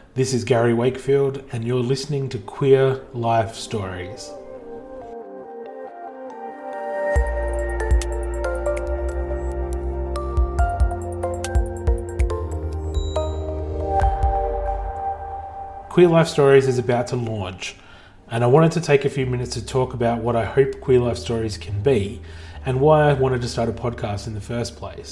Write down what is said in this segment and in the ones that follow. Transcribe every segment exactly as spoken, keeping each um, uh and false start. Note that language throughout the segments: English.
This is Gary Wakefield, and you're listening to Queer Life Stories. Queer Life Stories is about to launch, and I wanted to take a few minutes to talk about what I hope Queer Life Stories can be and why I wanted to start a podcast in the first place.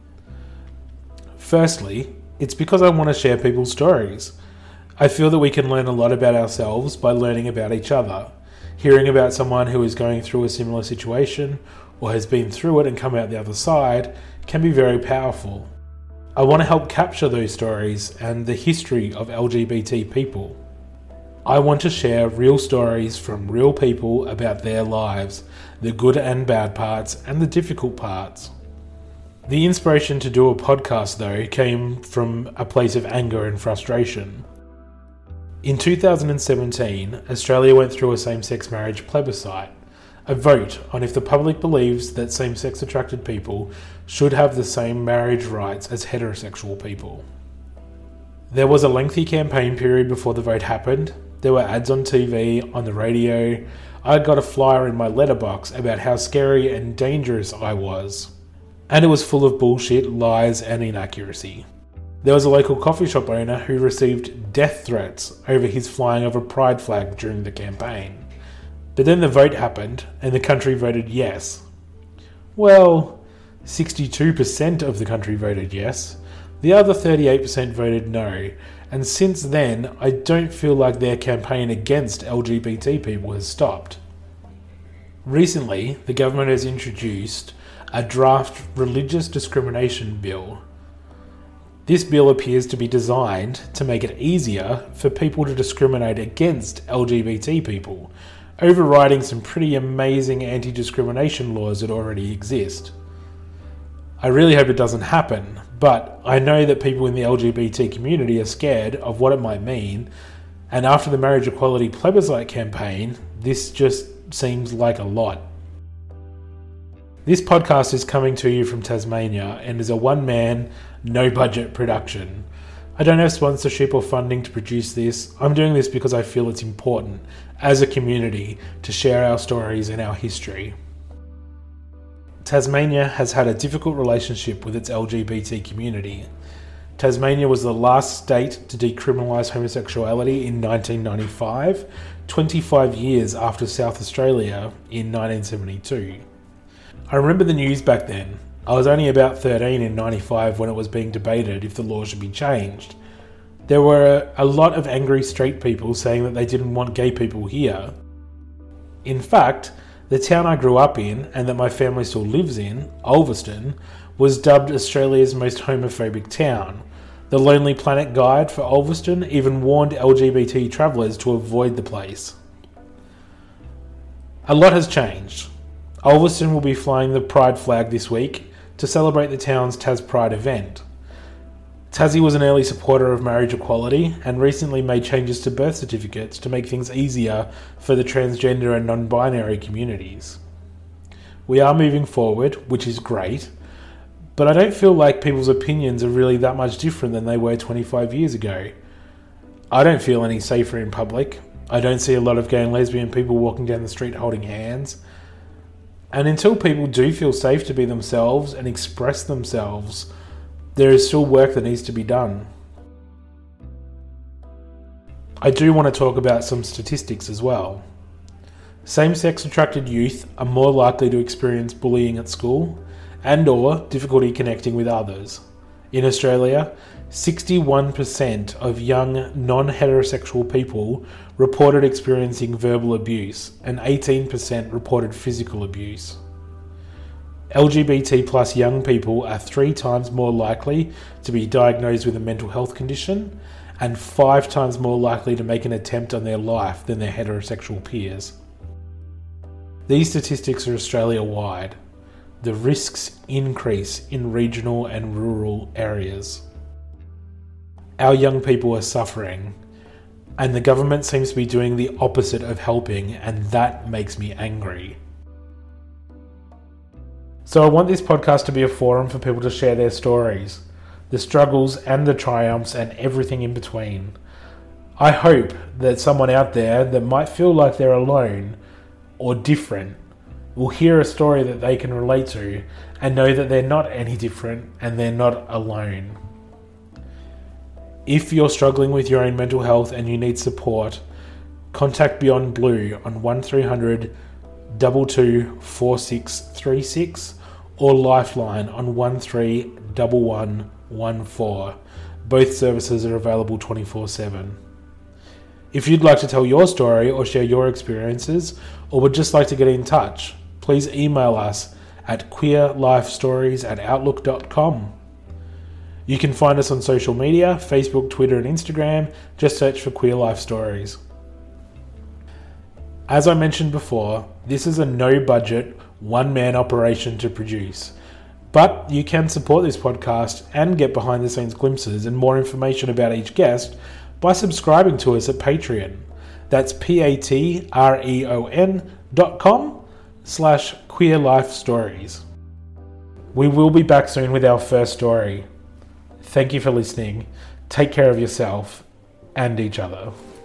Firstly, it's because I want to share people's stories. I feel that we can learn a lot about ourselves by learning about each other. Hearing about someone who is going through a similar situation or has been through it and come out the other side can be very powerful. I want to help capture those stories and the history of L G B T people. I want to share real stories from real people about their lives, the good and bad parts and the difficult parts. The inspiration to do a podcast, though, came from a place of anger and frustration. In two thousand seventeen, Australia went through a same-sex marriage plebiscite, a vote on if the public believes that same-sex attracted people should have the same marriage rights as heterosexual people. There was a lengthy campaign period before the vote happened. There were ads on T V, on the radio. I got a flyer in my letterbox about how scary and dangerous I was. And it was full of bullshit, lies and inaccuracy. There was a local coffee shop owner who received death threats over his flying of a pride flag during the campaign. But then the vote happened and the country voted yes. Well, sixty-two percent of the country voted yes. The other thirty-eight percent voted no. And since then, I don't feel like their campaign against L G B T people has stopped. Recently, the government has introduced a draft religious discrimination bill. This bill appears to be designed to make it easier for people to discriminate against L G B T people, overriding some pretty amazing anti-discrimination laws that already exist. I really hope it doesn't happen, but I know that people in the L G B T community are scared of what it might mean, and after the marriage equality plebiscite campaign, this just seems like a lot. This podcast is coming to you from Tasmania and is a one-man, no-budget production. I don't have sponsorship or funding to produce this. I'm doing this because I feel it's important, as a community, to share our stories and our history. Tasmania has had a difficult relationship with its L G B T community. Tasmania was the last state to decriminalise homosexuality in nineteen ninety-five, twenty-five years after South Australia in nineteen seventy-two. I remember the news back then. I was only about thirteen in ninety-five when it was being debated if the law should be changed. There were a lot of angry straight people saying that they didn't want gay people here. In fact, the town I grew up in, and that my family still lives in, Ulverstone, was dubbed Australia's most homophobic town. The Lonely Planet Guide for Ulverstone even warned L G B T travellers to avoid the place. A lot has changed. Ulverstone will be flying the Pride flag this week to celebrate the town's Tas Pride event. Tassie was an early supporter of marriage equality and recently made changes to birth certificates to make things easier for the transgender and non-binary communities. We are moving forward, which is great, but I don't feel like people's opinions are really that much different than they were twenty-five years ago. I don't feel any safer in public. I don't see a lot of gay and lesbian people walking down the street holding hands. And until people do feel safe to be themselves and express themselves, there is still work that needs to be done. I do want to talk about some statistics as well. Same-sex attracted youth are more likely to experience bullying at school and or difficulty connecting with others. In Australia, sixty-one percent of young non-heterosexual people reported experiencing verbal abuse and eighteen percent reported physical abuse. L G B T plus young people are three times more likely to be diagnosed with a mental health condition and five times more likely to make an attempt on their life than their heterosexual peers. These statistics are Australia-wide. The risks increase in regional and rural areas. Our young people are suffering, and the government seems to be doing the opposite of helping, and that makes me angry. So I want this podcast to be a forum for people to share their stories. the struggles and the triumphs and everything in between. I hope that someone out there that might feel like they're alone or different will hear a story that they can relate to and know that they're not any different and they're not alone. If you're struggling with your own mental health and you need support, contact Beyond Blue on one three hundred, two two four six three six or Lifeline on one three one one one four. Both services are available twenty-four seven. If you'd like to tell your story or share your experiences, or would just like to get in touch, please email us at queerlifestories at outlook dot com. You can find us on social media, Facebook, Twitter and Instagram. Just search for Queer Life Stories. As I mentioned before, this is a no-budget, one-man operation to produce. But you can support this podcast and get behind-the-scenes glimpses and more information about each guest by subscribing to us at Patreon. That's P-A-T-R-E-O-N dot com slash Queer Life Stories. We will be back soon with our first story. Thank you for listening. Take care of yourself and each other.